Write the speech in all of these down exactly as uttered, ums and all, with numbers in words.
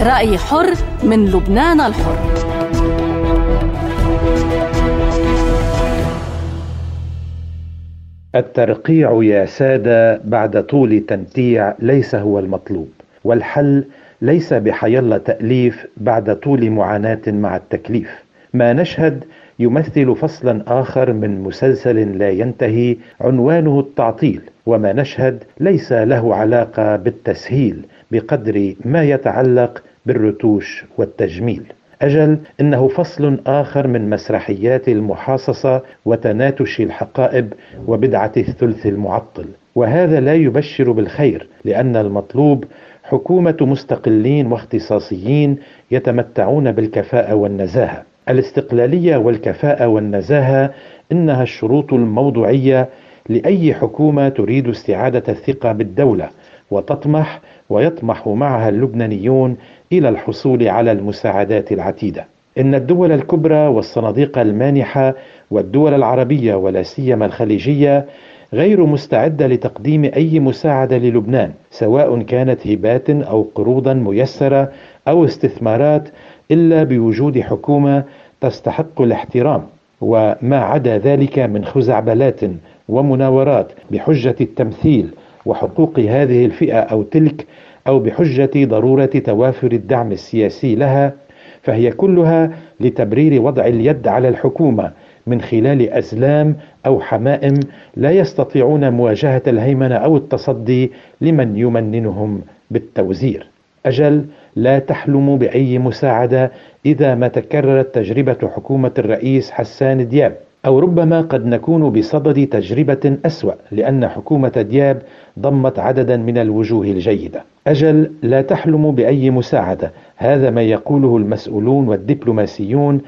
رأي حر من لبنان الحر. الترقيع يا سادة بعد طول تنتيع ليس هو المطلوب، والحل ليس بحيالله تأليف بعد طول معاناة مع التكليف. ما نشهد يمثل فصلا آخر من مسلسل لا ينتهي عنوانه التعطيل، وما نشهد ليس له علاقة بالتسهيل بقدر ما يتعلق بالرتوش والتجميل. أجل إنه فصل آخر من مسرحيات المحاصصة وتناتش الحقائب وبدعة الثلث المعطل، وهذا لا يبشر بالخير، لأن المطلوب حكومة مستقلين واختصاصيين يتمتعون بالكفاءة والنزاهة. الاستقلالية والكفاءة والنزاهة إنها الشروط الموضوعية لأي حكومة تريد استعادة الثقة بالدولة، وتطمح ويطمح معها اللبنانيون إلى الحصول على المساعدات العتيدة. إن الدول الكبرى والصناديق المانحة والدول العربية ولا سيما الخليجية غير مستعدة لتقديم أي مساعدة للبنان، سواء كانت هبات أو قروضا ميسرة أو استثمارات، إلا بوجود حكومة تستحق الاحترام، وما عدا ذلك من خزعبلات ومناورات بحجة التمثيل وحقوق هذه الفئة أو تلك، أو بحجة ضرورة توافر الدعم السياسي لها، فهي كلها لتبرير وضع اليد على الحكومة من خلال أزلام أو حمائم لا يستطيعون مواجهة الهيمنة أو التصدي لمن يمننهم بالتوزير. أجل لا تحلم بأي مساعدة إذا ما تكررت تجربة حكومة الرئيس حسان دياب، أو ربما قد نكون بصدد تجربة أسوأ، لأن حكومة دياب ضمت عددا من الوجوه الجيدة. أجل لا تحلم بأي مساعدة، هذا ما يقوله المسؤولون والدبلوماسيون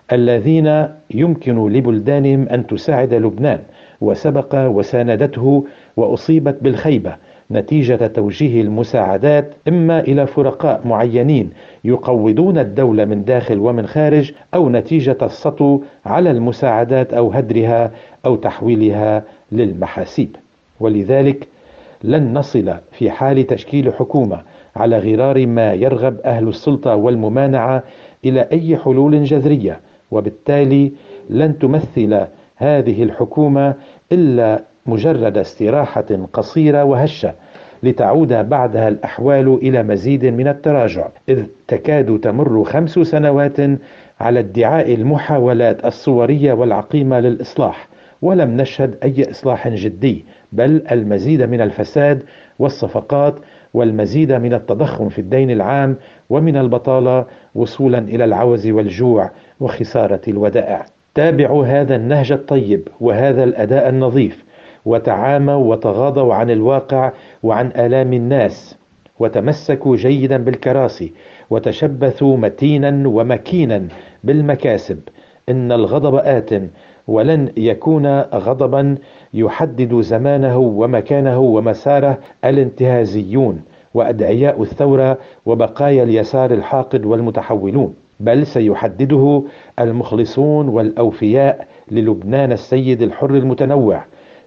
الذين يمكن لبلدانهم أن تساعد لبنان، وسبق وساندته وأصيبت بالخيبة نتيجة توجيه المساعدات إما إلى فرقاء معينين يقوضون الدولة من داخل ومن خارج، أو نتيجة السطو على المساعدات أو هدرها أو تحويلها للمحاسيب. ولذلك لن نصل في حال تشكيل حكومة على غرار ما يرغب أهل السلطة والممانعة إلى أي حلول جذرية، وبالتالي لن تمثل هذه الحكومة إلا مجرد استراحة قصيرة وهشة، لتعود بعدها الأحوال إلى مزيد من التراجع، إذ تكاد تمر خمس سنوات على ادعاء المحاولات الصورية والعقيمة للإصلاح، ولم نشهد أي إصلاح جدي، بل المزيد من الفساد والصفقات والمزيد من التضخم في الدين العام ومن البطالة، وصولا إلى العوز والجوع وخسارة الودائع. تابعوا هذا النهج الطيب وهذا الأداء النظيف، وتعاموا وتغاضوا عن الواقع وعن آلام الناس، وتمسكوا جيدا بالكراسي، وتشبثوا متينا ومكينا بالمكاسب. إن الغضب آت، ولن يكون غضبا يحدد زمانه ومكانه ومساره الانتهازيون وأدعياء الثورة وبقايا اليسار الحاقد والمتحولون، بل سيحدده المخلصون والأوفياء للبنان السيد الحر المتنوع،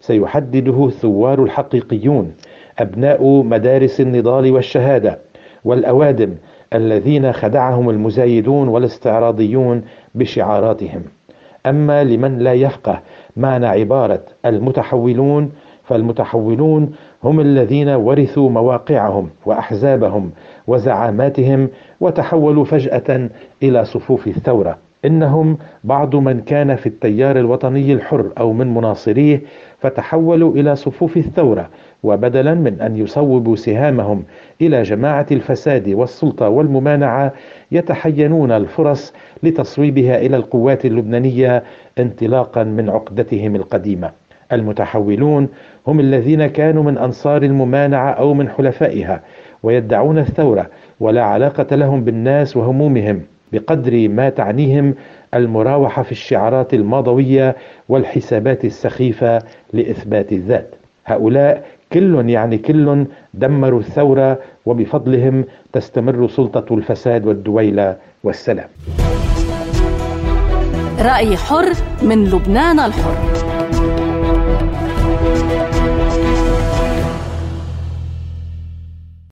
سيحدده الثوار الحقيقيون، أبناء مدارس النضال والشهادة والأوادم الذين خدعهم المزايدون والاستعراضيون بشعاراتهم. أما لمن لا يفقه معنى عبارة المتحولون، فالمتحولون هم الذين ورثوا مواقعهم وأحزابهم وزعاماتهم وتحولوا فجأة إلى صفوف الثورة. إنهم بعض من كان في التيار الوطني الحر أو من مناصريه، فتحولوا إلى صفوف الثورة، وبدلا من أن يصوبوا سهامهم إلى جماعة الفساد والسلطة والممانعة، يتحينون الفرص لتصويبها إلى القوات اللبنانية انطلاقا من عقدتهم القديمة. المتحولون هم الذين كانوا من أنصار الممانعة أو من حلفائها، ويدعون الثورة، ولا علاقة لهم بالناس وهمومهم، بقدر ما تعنيهم المراوحة في الشعارات الماضوية والحسابات السخيفة لإثبات الذات. هؤلاء كل يعني كل دمروا الثورة، وبفضلهم تستمر سلطة الفساد والدويلة والسلام. رأي حر من لبنان الحر.